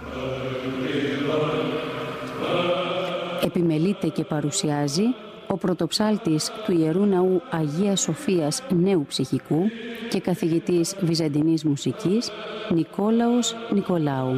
Επιμελείται και παρουσιάζει ο πρωτοψάλτης του Ιερού Ναού Αγίας Σοφίας Νέου Ψυχικού και καθηγητής βυζαντινής μουσικής Νικόλαος Νικολάου.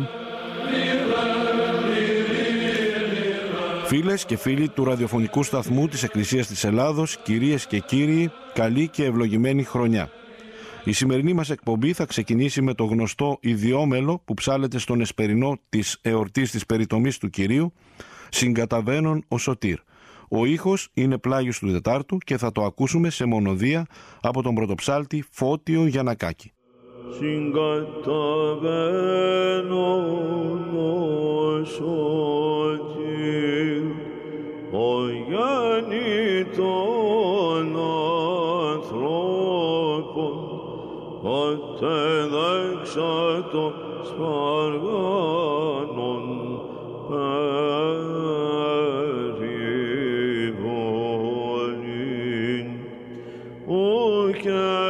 Φίλες και φίλοι του ραδιοφωνικού σταθμού της Εκκλησίας της Ελλάδος, κυρίες και κύριοι, καλή και ευλογημένη χρονιά. Η σημερινή μας εκπομπή θα ξεκινήσει με το γνωστό ιδιόμελο που ψάλεται στον εσπερινό της εορτής της περιτομής του Κυρίου, «Συγκαταβαίνον ο Σωτήρ». Ο ήχος είναι πλάγιος του Τετάρτου και θα το ακούσουμε σε μονοδία από τον πρωτοψάλτη Φώτιο Γιαννακάκη. Συγκαταβαίνον ο Σωτήρ, ο Γιάννη των ανθρώπων, κατέδεξα των σπαργάνων περιβολήν, ουκ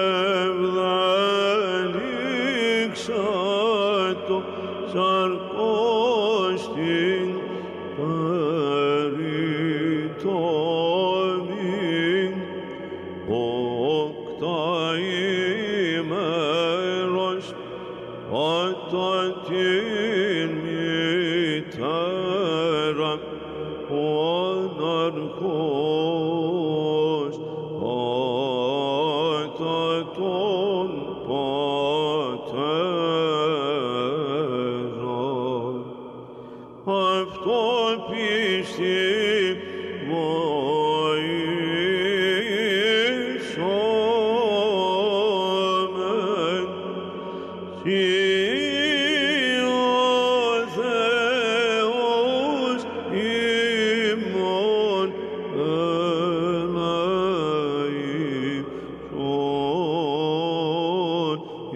ευδέλιξα το σαρκός την περιτομήν, οκταήμερος κατά την μητέρα οναρχός κατά τον πατέρα. Αυτό πίστη βοήσομεν, Θεός ημών ελέησον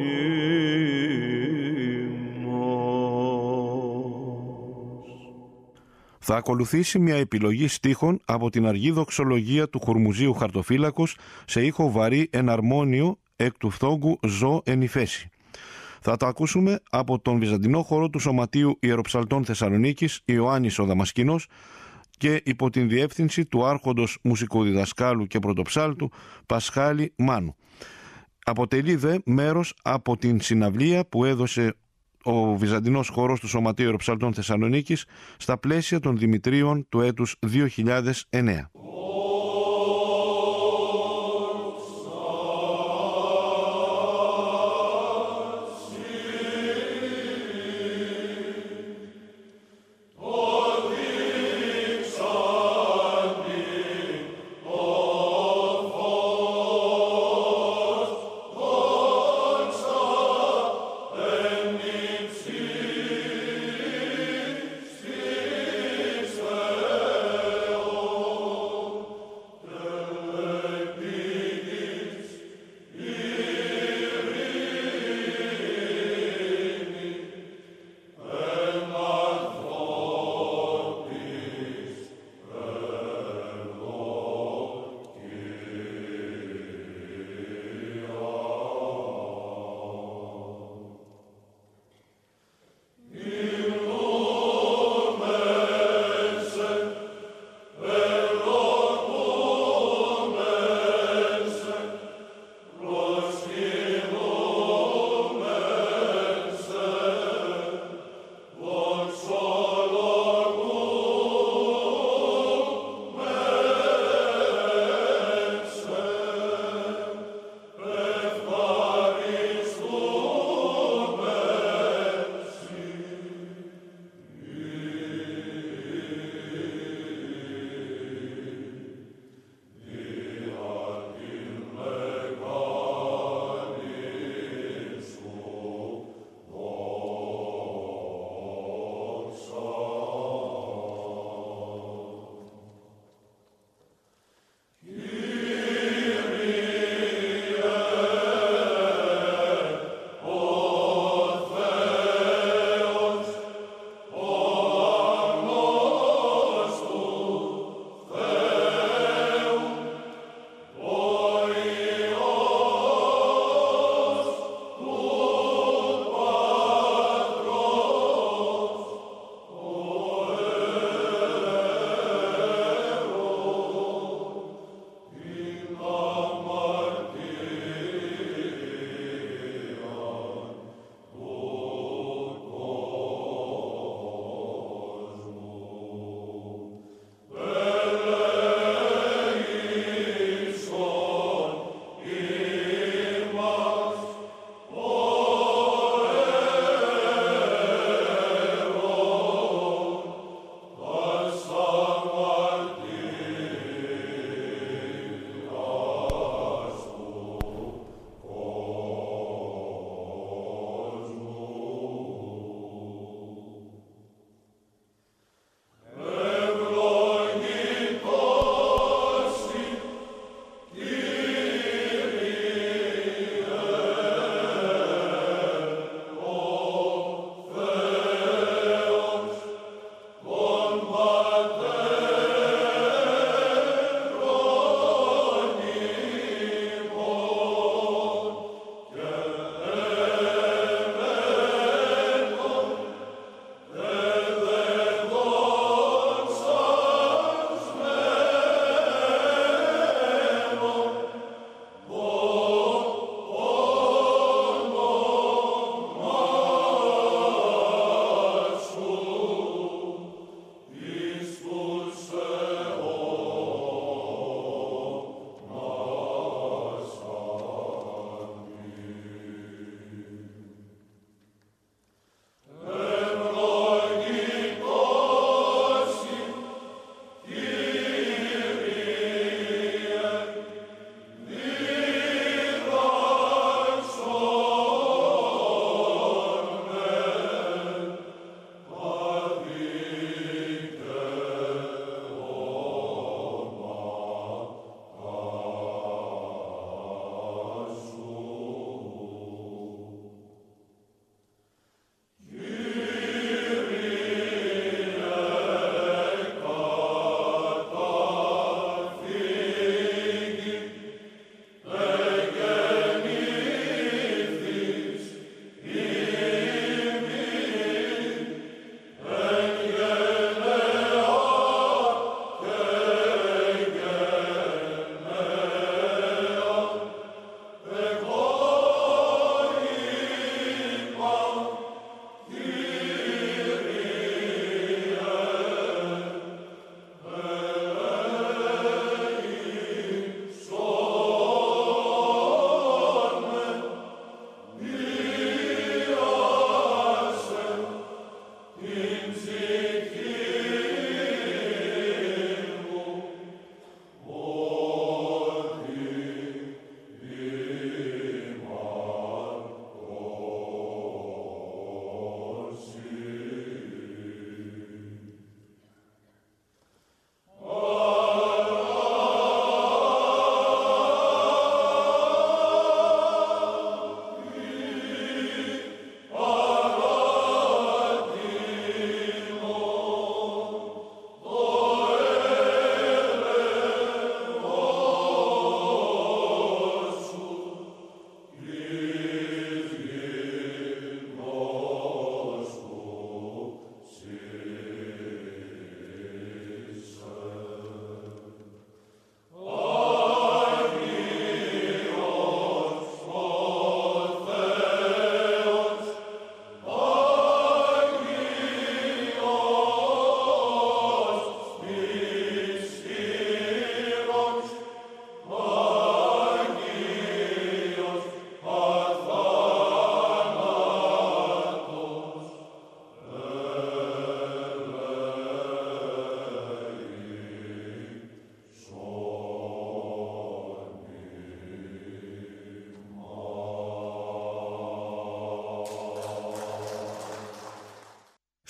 ημάς. Θα ακολουθήσει μια επιλογή στίχων από την αργή δοξολογία του Χουρμουζίου Χαρτοφύλακος σε ήχο βαρύ εναρμόνιο εκ του φθόγκου «Ζω εν υφέσει». Θα τα ακούσουμε από τον Βυζαντινό χορό του Σωματείου Ιεροψαλτών Θεσσαλονίκης Ιωάννης ο Δαμασκηνός και υπό την διεύθυνση του άρχοντος μουσικοδιδασκάλου και πρωτοψάλτου Πασχάλη Μάνου. Αποτελεί δε μέρος από την συναυλία που έδωσε ο Βυζαντινός χορός του Σωματείου Ιεροψαλτών Θεσσαλονίκης στα πλαίσια των Δημητρίων του έτους 2009.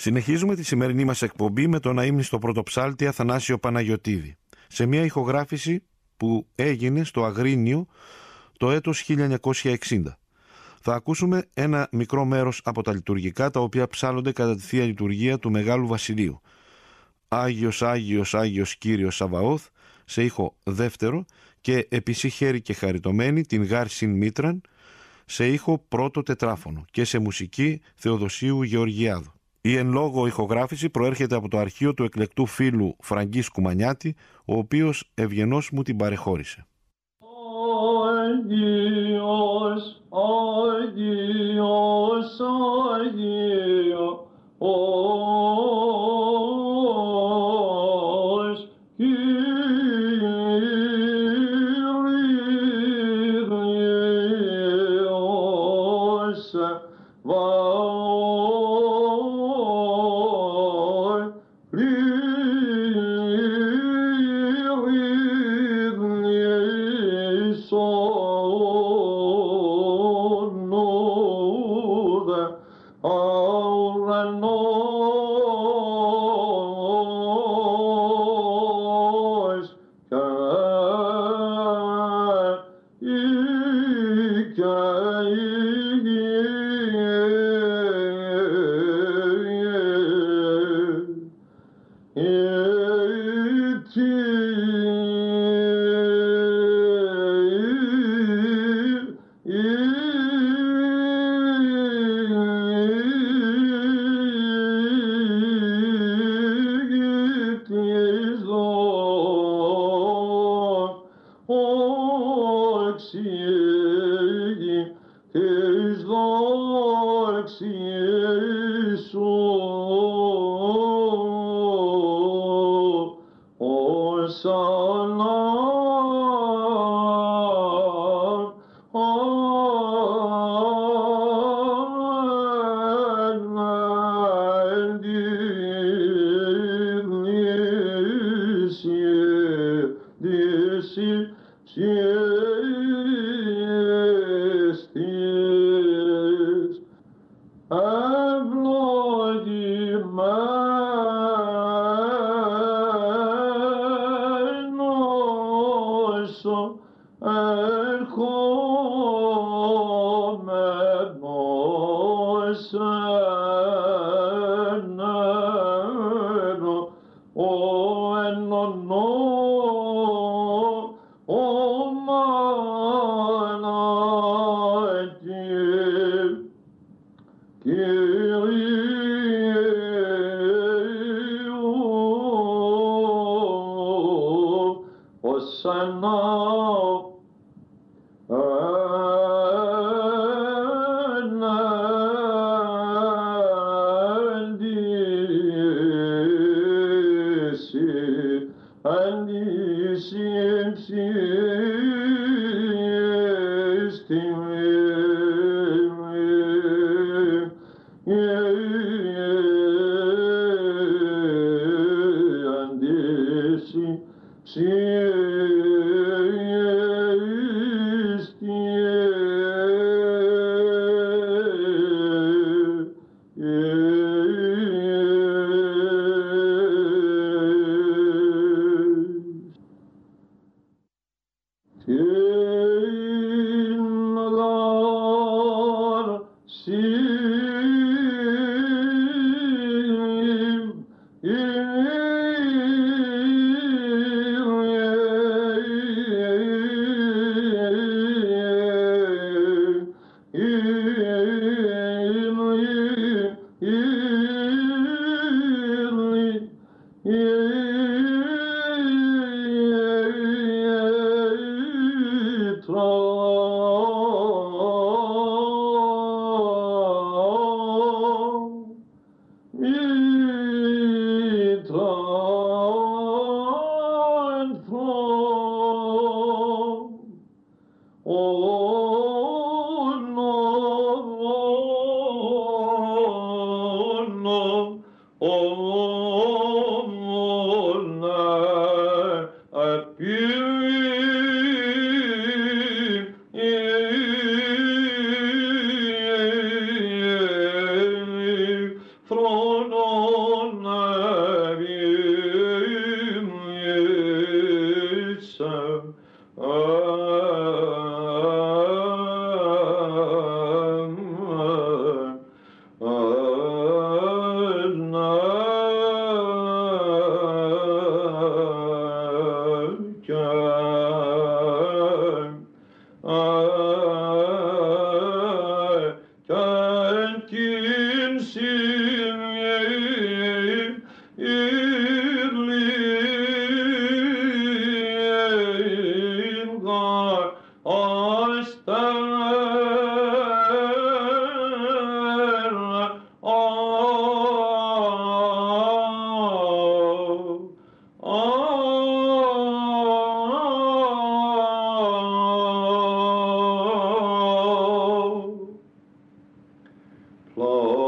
Συνεχίζουμε τη σημερινή μας εκπομπή με τον αείμνηστο πρωτοψάλτη Αθανάσιο Παναγιωτίδη, σε μια ηχογράφηση που έγινε στο Αγρίνιο το έτος 1960. Θα ακούσουμε ένα μικρό μέρος από τα λειτουργικά, τα οποία ψάλλονται κατά τη Θεία Λειτουργία του Μεγάλου Βασιλείου. Άγιος, Άγιος, Άγιος Κύριος Σαβαώθ, σε ήχο δεύτερο, και επισή χέρι και χαριτωμένη την Γάρσιν Μήτραν, σε ήχο πρώτο τετράφωνο, και σε μουσική Θεοδοσίου Γεωργιάδου. Η εν λόγω ηχογράφηση προέρχεται από το αρχείο του εκλεκτού φίλου Φραγκίσκου Μανιάτη, ο οποίος ευγενώς μου την παρεχώρησε. Άγιος, Άγιος, Άγιος,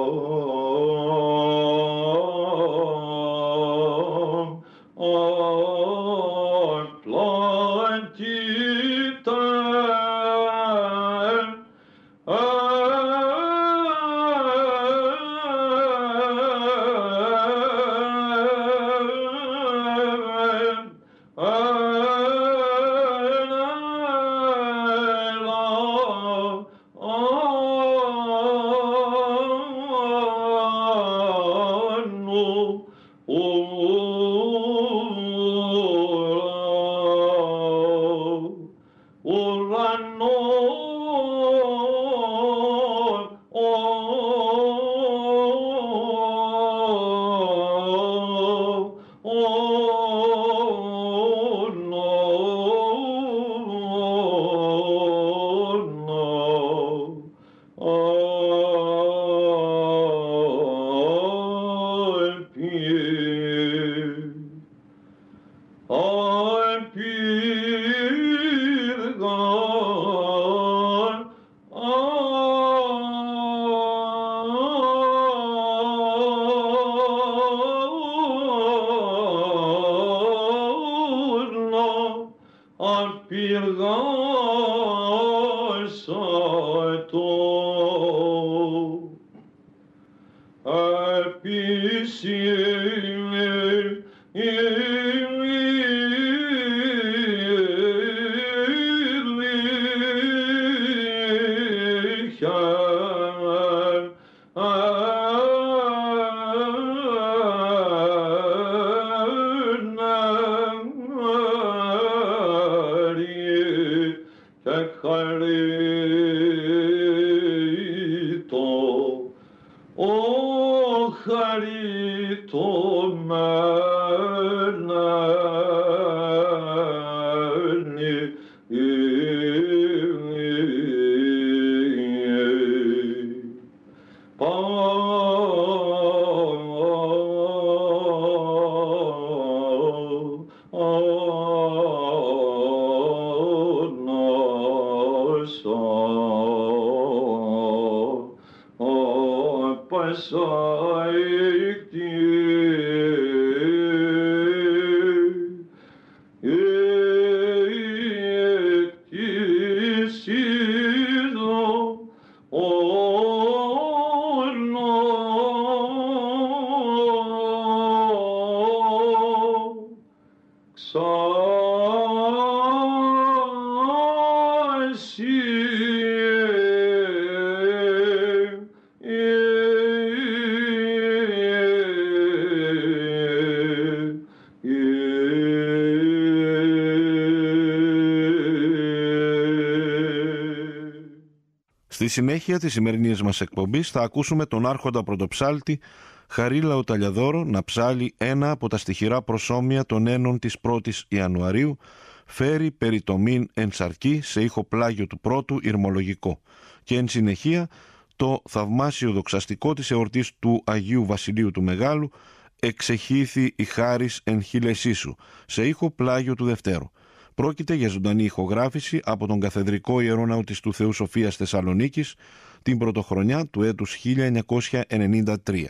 Στη συνέχεια της σημερινής μας εκπομπής θα ακούσουμε τον άρχοντα πρωτοψάλτη Χαρίλα ο Ταλιαδόρο να ψάλει ένα από τα στιχηρά προσόμια των ένων της 1ης Ιανουαρίου, «Φέρει περιτομήν εν σαρκή» σε ήχο πλάγιο του πρώτου ηρμολογικό, και εν συνεχεία το θαυμάσιο δοξαστικό της εορτής του Αγίου Βασιλείου του Μεγάλου, «Εξεχήθη η χάρις εν χείλεσί σου» σε ήχο πλάγιο του Δευτέρου. Πρόκειται για ζωντανή ηχογράφηση από τον Καθεδρικό Ιερό Ναού Θεού Σοφίας Θεσσαλονίκης την πρωτοχρονιά του έτους 1993.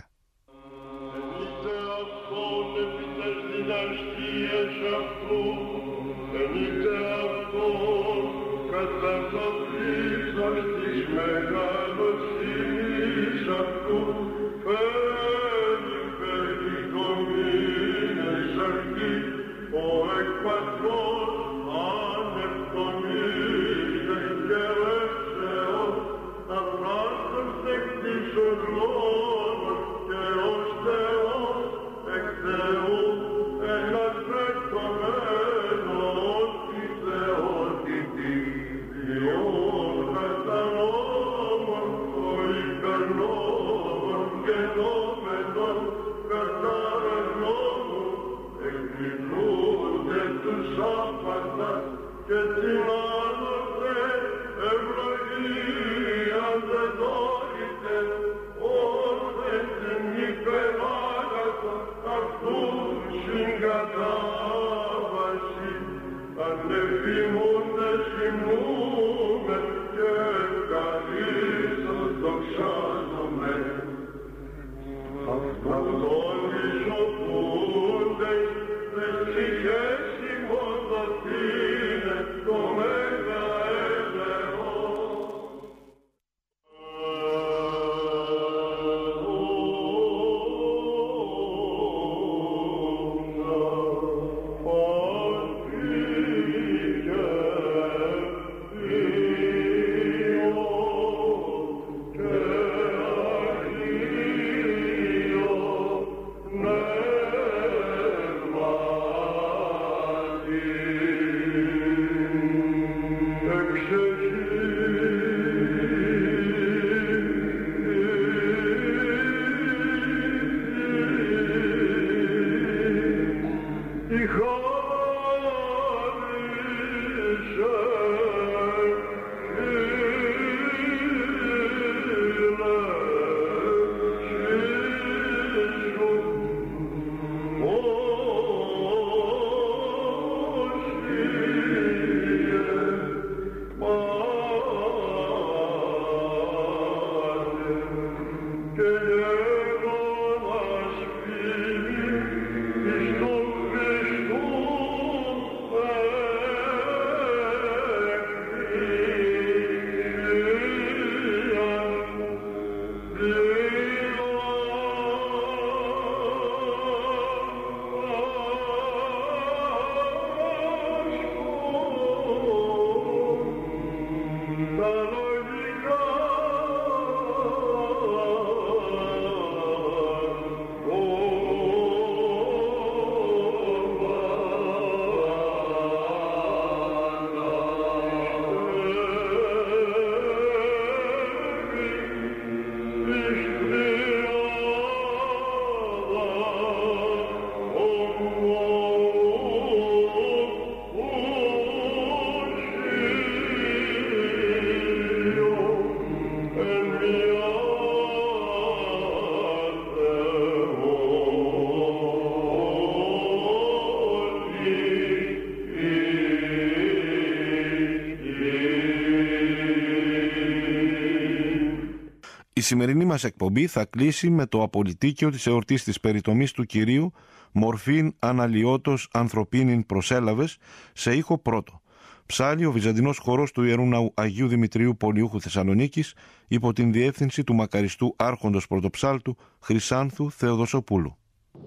σημερινή μας εκπομπή θα κλείσει με το απολυτίκιο της εορτής της περιτομής του Κυρίου «Μορφήν αναλιώτος ανθρωπίνην προσέλαβες» σε ήχο πρώτο. Ψάλλει ο Βυζαντινός χορός του Ιερού Ναού Αγίου Δημητρίου Πολιούχου Θεσσαλονίκης υπό την διεύθυνση του μακαριστού άρχοντος πρωτοψάλτου Χρυσάνθου Θεοδοσοπούλου.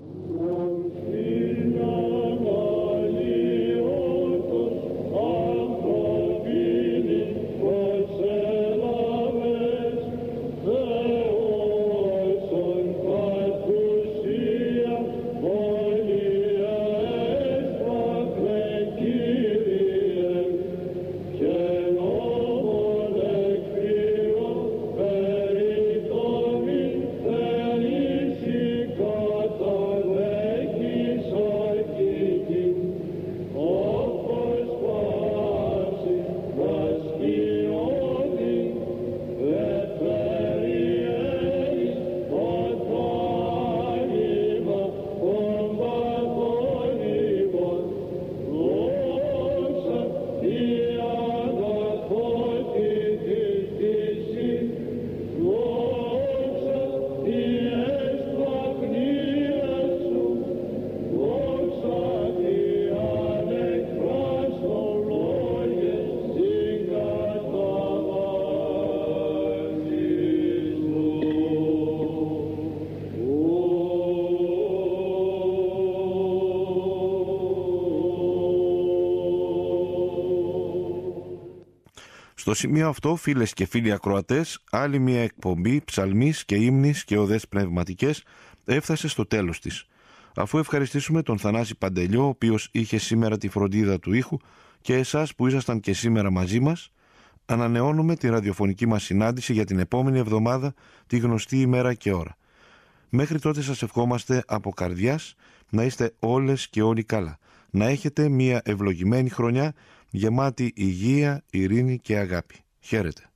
Στο σημείο αυτό, φίλες και φίλοι ακροατές, άλλη μια εκπομπή ψαλμής και ύμνης και οδές πνευματικές έφτασε στο τέλος της. Αφού ευχαριστήσουμε τον Θανάση Παντελιό, ο οποίος είχε σήμερα τη φροντίδα του ήχου, και εσάς που ήσασταν και σήμερα μαζί μας, ανανεώνουμε τη ραδιοφωνική μας συνάντηση για την επόμενη εβδομάδα, τη γνωστή ημέρα και ώρα. Μέχρι τότε σας ευχόμαστε από καρδιάς να είστε όλες και όλοι καλά. Να έχετε μια ευλογημένη χρονιά γεμάτη υγεία, ειρήνη και αγάπη. Χαίρετε.